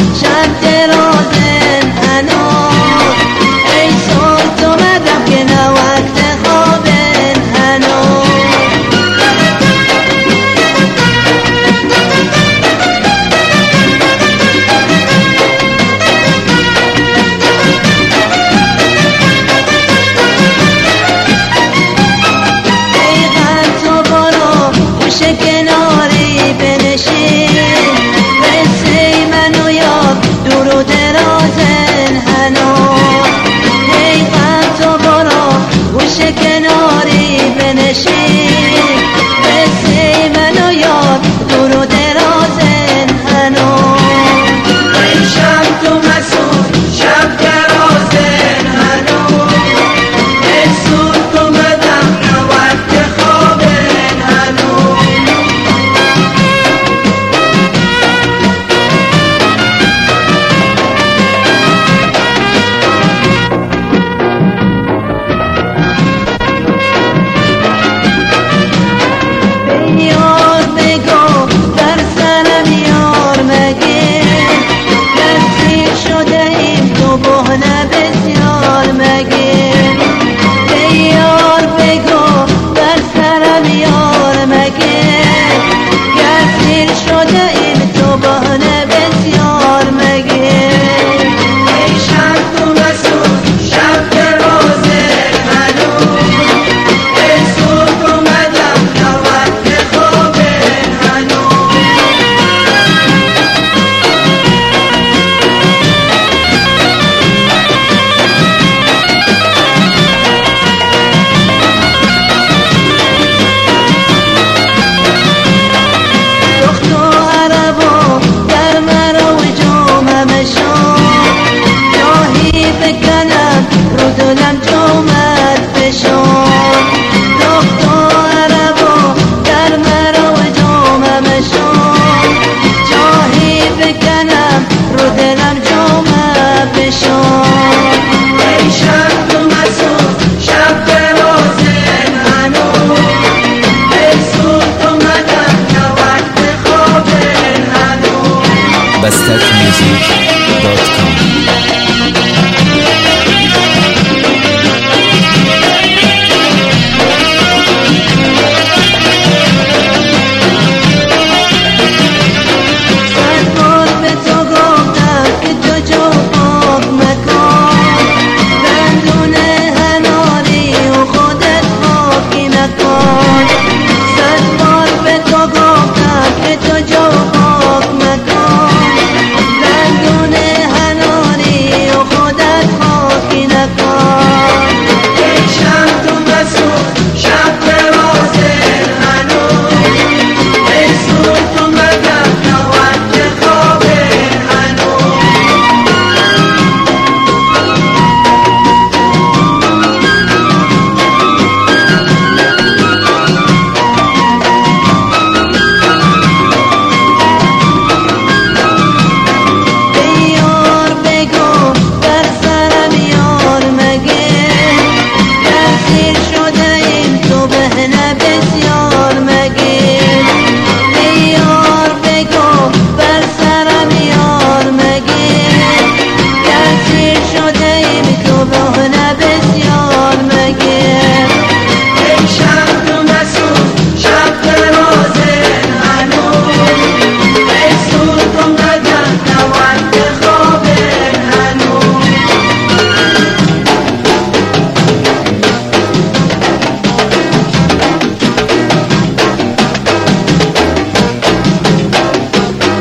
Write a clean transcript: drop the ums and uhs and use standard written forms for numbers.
شب درازن هنوز ای صبح اومدم که نه وقت خوابن هنوز ای غم تو برو گوشه کناری بنشین قصه منو یاد دور و درازن هنوز ای غم تو برو گوشه کناری بنشین قصه منو یاد دور و درازن هنوز ای شب تو مسون شب درازن هنوز ای صبح اومدم نه وقت خوابن هنوز یار بگو در سرم یار مگه دستگیر شده ایم تو بهنه بسیار مگه یار بگو در سرم یار مگه دستگیر شده ایم تو بهنه بسیار مگه ای شب تو مسون شب درازن هنوز ای صبح اومدم نه وقت خوابن هنوز دخت و عربا در مرا و جامم شام جاهی بکنم رو دلم جامت بشام دخت و عربا در مرا و جامم شام جاهی بکنم رو دلم جامت بشام ای شب تو مسون شب درازن هنوز ای صبح اومدم نه وقت خوابن هنوز Bastakmusic.com